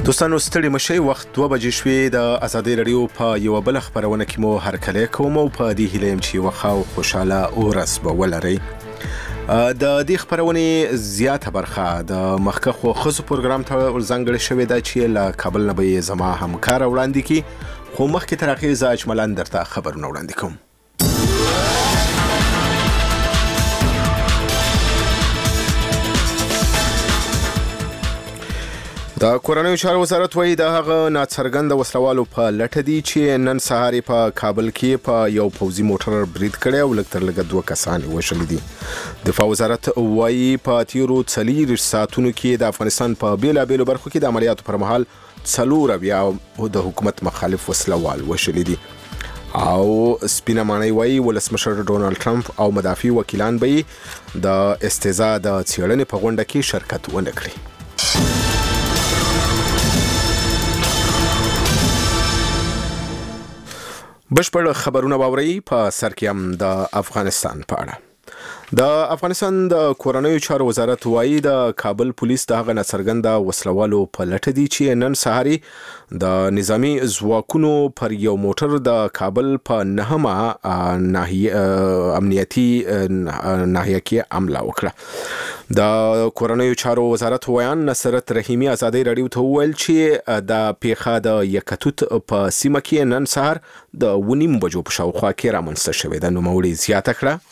دوستانو ستړي مشي وخت 2 بجې شوې د ازادي رادیو په یو بل خبرونه کې مو هرکلی کوم او په دې هیله يم چې وخاو خوشاله ورځ به ولرئ. د دې خبرونه زیاته برخه د مخکخو خصو پروګرام ته ځانګړې شوې ده چې له کابل نه به زما همکار وړاندې کی خو مخکې تر هغه ز اجمالاً درته خبرونه وړاندې کوم. د کورنیو چارو وزارت وایي د هغه ناڅرګند وسلوالو په لټه دي چې نن سهار په کابل کې په یو پوځي موټر برید کړی او لږ تر لږه 2 کسان وژل دي. دفاع وزارت وایي په تیرو 4 ساعتونو کې د افغانستان په بیلابېلو برخو کې د عملیاتو پر مهال 4 بیا د حکومت مخالف وسلوال وژل دي. او سپینه معنی وایي ولسمشر ډونالد ټرمپ او مدافع وکیلان به د استهزاء د څېړنې په غونډه کې شرکت ونه کړي. بشپړ خبرونه باوري په سر کې هم د افغانستان په اړه. د افغانستان د کورنیو چارو وزارت وایي د کابل پولیس د هغه ناڅرګنده وسلوالو په لټه دي چې نن سهار د نظامی ځواکونو پر یو موټر د کابل په نهمه امنیتي ناحیه کې حمله وکړه. د کورنیو چارو وزارت ویان نصرت رحیمی ازادي رادیو ته وویل چې د پیښه د یکتوت په سیمه کې نن سهار د 9 بجو په شاوخوا کې رامنځته شوې ده. نوموړي زیاته کړه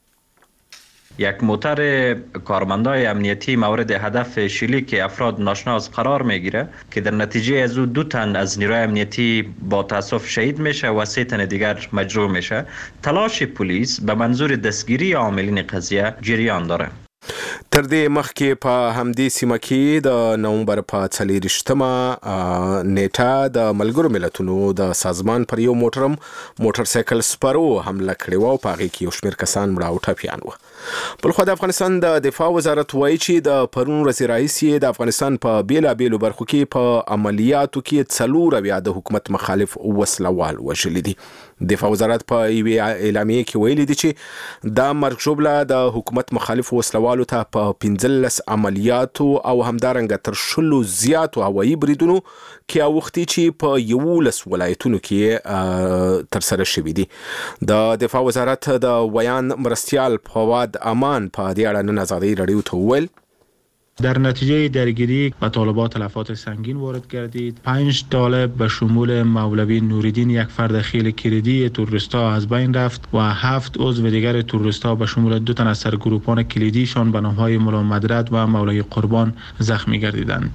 یک موتر کارمندای امنیتی مورد هدف شلیک افراد ناشناس قرار میگیره که در نتیجه از او 2 تن از نیروی امنیتی با تاسف شهید میشه و 3 تن دیگر مجروح میشه. تلاش پلیس به منظور دستگیری عاملین قضیه جریان داره. تر دې مخکې په همدې سیمه کې د نومبر په 24مه نیټه د ملګرو ملتونو د سازمان پر یو موټر سایکل سپرو حمله کړې و او په هغې کې یو شمېر کسان مړه او ټپیان وو. بلخوا د افغانستان د دفاع وزارت وایي چې د پرون ورځې راهیسې د افغانستان په بیلابېلو برخو کې په عملیاتو کې 4 بیا د حکومت مخالف وسلوال وژلي دي. دفاع وزارت په یوې اعلامیه کې ویلي دي چې دا مرګ ژوبله د حکومت مخالف وسلوالو ته په 15 عملیاتو او همدارنګه تر 10 زیاتو هوایي بریدونو کې اوختي چې په 11 ولایتونو کې ترسره شوي دي. د دفاع وزارت د ویان مرستیال فواد امان په دې اړه نن ازادي رادیو ته وویل در نتیجه درگیری با طالبان تلفات سنگین وارد گردید. 5 طالب به شمول مولوی نوریدین یک فرد خیلی کلیدی تروریستا از بین رفت و 7 عضو دیگر تروریستا به شمول 2 تن از سرگروپان کلیدیشان به نامهای مولا مدرد و مولوی قربان زخمی گردیدند.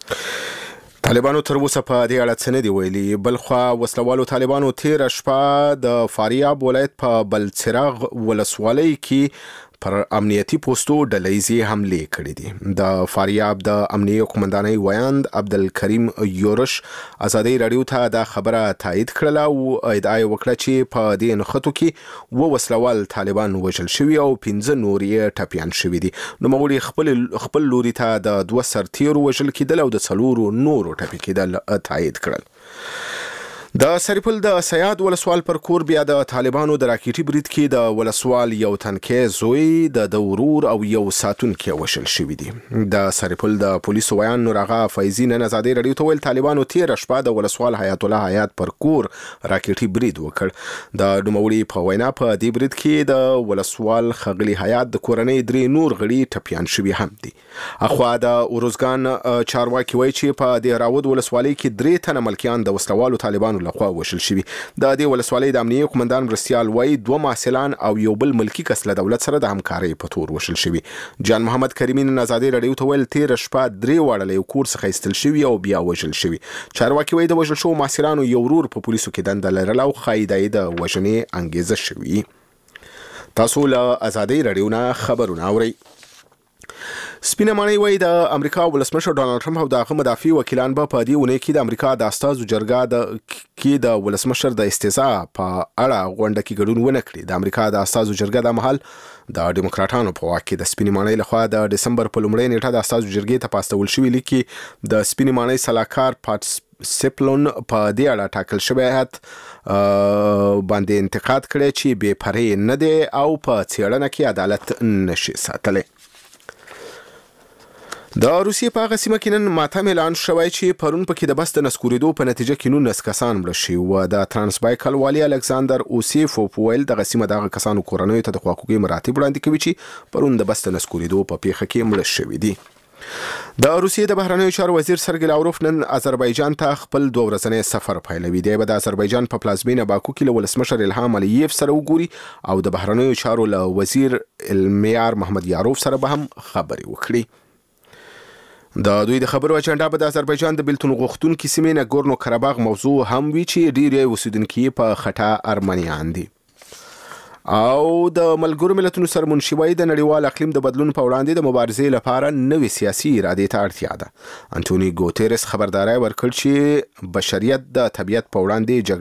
طالبانو تر اوسه په دې اړه څه نه دي ویلي. بلخوا وسلوالو طالبانو تیر شپه د فاریاب ولایت په بلچراغ ولسوالۍ کې پر امنیتي پوسټو ډلهیزې حملې کړې دي. د فاریاب د امنیه قومندانۍ ویاند عبدالکریم یورش ازادي رادیو ته دا خبره تایید کړله او ادعا وکړه چې په دې نښتو کې 2 وسلوال طالبان وژل شوي او 15 نور یې ټپیان شوي دي. نوموړي خپل لوري ته د 2 سرتیرو وژل کېدل او د 4 نورو ټپي کېدل تایید کړل. د سرپل د سیاد ولسوال پر کور بیا د طالبانو د راکېټي برید کې د ولسوال یو تنکي زوی د ورور او یو ساتونکي وژل شوي دي. د سرپل د پولیسو ویان نور هغه فیضي نن ازادي رادیو ته ویل طالبانو تیر شپه د ولسوال حیات الله حیات پر کور راکېټي برید وکړ. د نوموړي په وینا په دې برید کې د ولسوال خغلی حیات د کورنۍ 3 نور غړي ټپیان شوي هم دي. اخوا د اوروزګان چارواکي وایي چې په دې راود ولسوالۍ کې 3 تنه ملکیان د وسلوالو طالبانو لخوا وژل شوي. د دې ولسوالۍ د امنیه قومندان مرستیال وایي 2 محصلان او یو بل ملکی کس له دولت سره د همکارۍ په تور وژل شوي. جان محمد کریمي نن ازادي رادیو ته ویل تیر شپه 3 واړه له یو کور څخه ایستل شوي او بیا وژل شوي. چارواکي وایي د وژل شوو محصلانو یو ورور په پولیسو کې دنده لرله او ښایي د وژنې انګیزه شوي. تاسو له ازادي رادیو نه خبرونه اورئ. سپینه معنی وایي د امریکا ولسمشر ډونالد ټرمپ او د هغه مدافع وکیلان به په دې اونۍ کې د امریکا د استازو جرګه د ولسمشر د استهزاء په اړه غونډه کې ګډون ونه کړي. د امریکا د استازو جرګه د مهال د ډیموکراټانو په واک کې د سپینې معنی لخوا د دسمبر په لومړۍ نیټه د استازو جرګې ته پاستول شوي لیک کې د سپینې معنی سلاکار سپلون په دې اړه ټاکل شوی هیات باندې انتقاد کړی چې بې پرې نه دی او په څېړنه کې عدالت نشي ساتلی. د روسیې په هغه سیمه کې نن ماتم اعلان شوی چې پرون پکې د بس د نسکورېدو په نتیجه کې 19 کسان مړه شوي و. د ترانسبایکل والي الکساندر اوسیفوف ویل دغه سیمه دغه کسانو کورنیو ته د خواخوږۍ مراتب وړاندې کوي چې پرون د بس د نسکورېدو په پیښه کې مړه شوي دي. د روسیې د بهرنیو چارو وزیر سرګی لاوروف نن آذربایجان ته خپل 2 ورځنی سفر پیلوي. دی به د آذربایجان په پلازمینه باکو کې له ولسمشر الهام الییف سره وګوري او د بهرنیو چارو له وزیر المیار محمد یاروف سره به هم خبرې وکړي. د دوی د خبرو اجنډا به د آذربایجان د بیلتون غوښتونکو سیمې نګورنو قرهباغ موضوع هم وی چې ډیری اوسیدونکي په خټه ارمنیان دي. او د ملګرو ملتونو سرمنشي وایي د نړیوال اقلیم د بدلون په وړاندې د مبارزې لپاره نوې سیاسي ارادې ته اړتیا ده. انټونی ګوتيرس خبرداري ورکړ چې بشریت د طبیعت په وړاندې